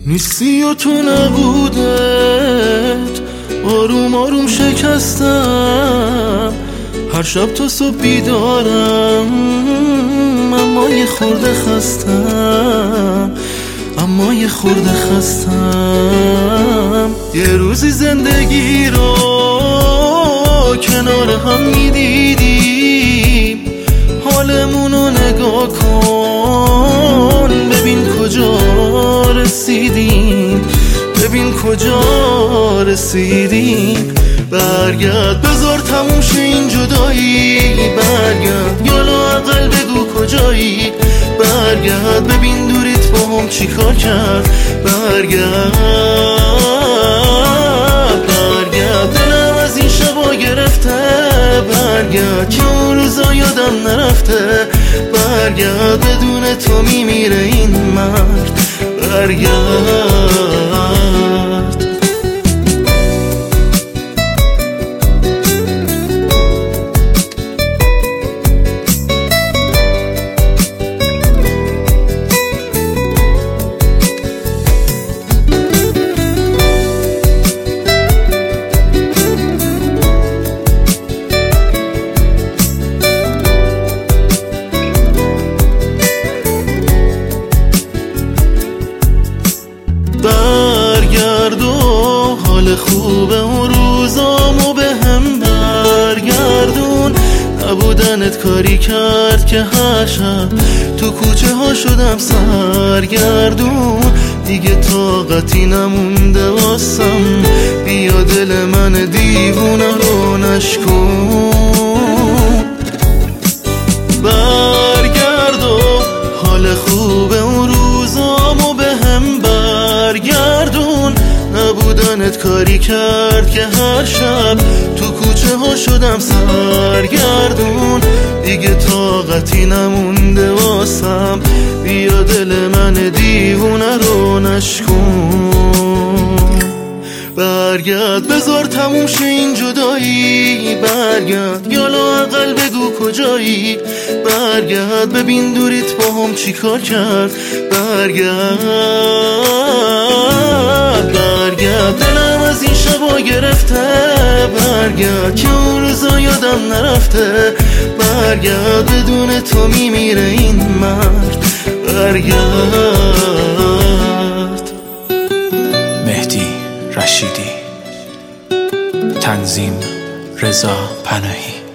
نیستی و تو نبودت آروم آروم شکستم. هر شب تا صبح بیدارم اما یه خورده خستم، اما یه خورده خستم. یه روزی زندگی رو کنار هم میدیدیم، حالمونو نگاه کن ببین کجا رسیدیم، ببین کجا رسیدیم. برگرد بذار تموم شه این جدایی، برگرد یا لااقل بگو کجایی. برگرد ببین دوریت با هم چی کار کرد. برگرد دلم از این شبا گرفته. برگرد که اون روزا یادم نرفته. برگرد بدون تو میمیره این مرد. برگرد برگرد و حال خوبه اون روزامو به هم برگردون. نبودنت کاری کرد که هر شب تو کوچه ها شدم سرگردون. دیگه طاقتی نمونده واسم، بیا دل من دیوونه رو نشکن. برگرد و حال خوبه اون روزامو به هم برگردون. نبودنت کاری کرد که هر شب تو کوچه ها شدم سرگردون. دیگه طاقتی نمونده واسم، بیا دل من دیوونه رو نشکن. برگرد بذار تموم شه این جدایی، برگرد یا لااقل بگو کجایی. برگرد ببین دوریت با هم چی کار کرد. برگرد دلم از این شبا گرفته. برگرد که اون روزا یادم نرفته. برگرد بدون تو میمیره این مرد. برگرد. مهدی رشیدی، تنظیم رضا پناهی.